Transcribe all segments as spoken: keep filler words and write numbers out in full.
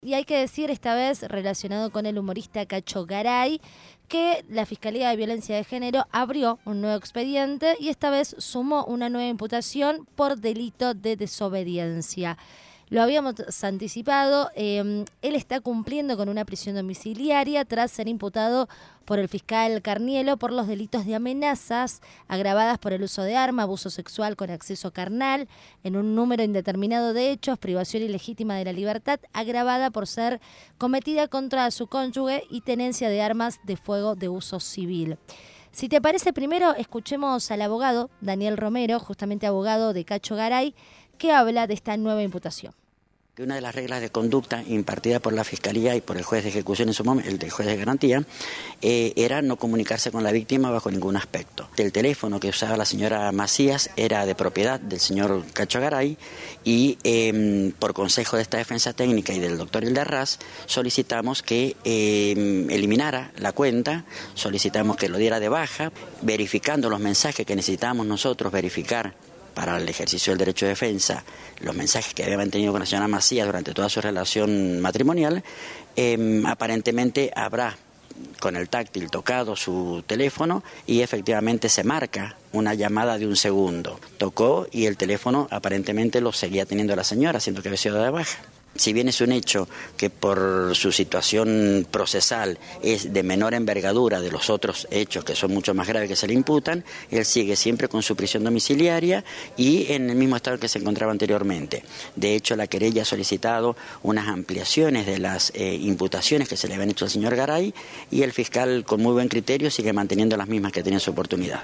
Y hay que decir, esta vez relacionado con el humorista Cacho Garay, que la Fiscalía de Violencia de Género abrió un nuevo expediente y esta vez sumó una nueva imputación por delito de desobediencia. Lo habíamos anticipado, eh, él está cumpliendo con una prisión domiciliaria tras ser imputado por el fiscal Carnielo por los delitos de amenazas agravadas por el uso de arma, abuso sexual con acceso carnal, en un número indeterminado de hechos, privación ilegítima de la libertad agravada por ser cometida contra su cónyuge y tenencia de armas de fuego de uso civil. Si te parece, primero escuchemos al abogado Daniel Romero, justamente abogado de Cacho Garay, que habla de esta nueva imputación. Que una de las reglas de conducta impartida por la Fiscalía y por el juez de ejecución en su momento, el juez de garantía, eh, era no comunicarse con la víctima bajo ningún aspecto. El teléfono que usaba la señora Macías era de propiedad del señor Cacho Garay y eh, por consejo de esta defensa técnica y del doctor Ilderraz solicitamos que eh, eliminara la cuenta, solicitamos que lo diera de baja, verificando los mensajes que necesitábamos nosotros verificar para el ejercicio del derecho de defensa, los mensajes que había mantenido con la señora Macías durante toda su relación matrimonial, eh, aparentemente habrá con el táctil tocado su teléfono y efectivamente se marca una llamada de un segundo. Tocó y el teléfono aparentemente lo seguía teniendo la señora, siendo que había sido de baja. Si bien es un hecho que por su situación procesal es de menor envergadura de los otros hechos que son mucho más graves que se le imputan, él sigue siempre con su prisión domiciliaria y en el mismo estado en que se encontraba anteriormente. De hecho, la querella ha solicitado unas ampliaciones de las eh, imputaciones que se le habían hecho al señor Garay y el fiscal, con muy buen criterio, sigue manteniendo las mismas que tenía en su oportunidad.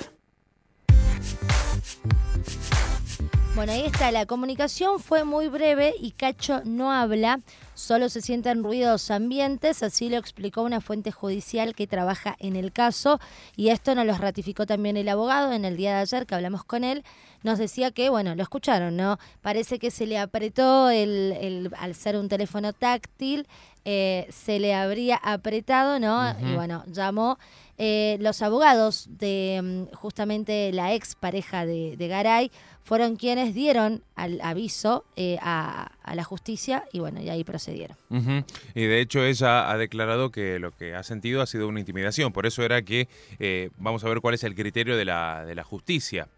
Bueno, ahí está, la comunicación fue muy breve y Cacho no habla, solo se sienten ruidos ambientes, así lo explicó una fuente judicial que trabaja en el caso y esto nos lo ratificó también el abogado en el día de ayer que hablamos con él, nos decía que, bueno, lo escucharon, ¿no? Parece que se le apretó, el, el al ser un teléfono táctil, eh, se le habría apretado, ¿no? Uh-huh. Y bueno, llamó. Eh, los abogados de justamente la ex pareja de, de Garay fueron quienes dieron al aviso eh, a, a la justicia y bueno, y ahí procedieron. Uh-huh. Y de hecho ella ha declarado que lo que ha sentido ha sido una intimidación, por eso era que eh, vamos a ver cuál es el criterio de la, de la justicia.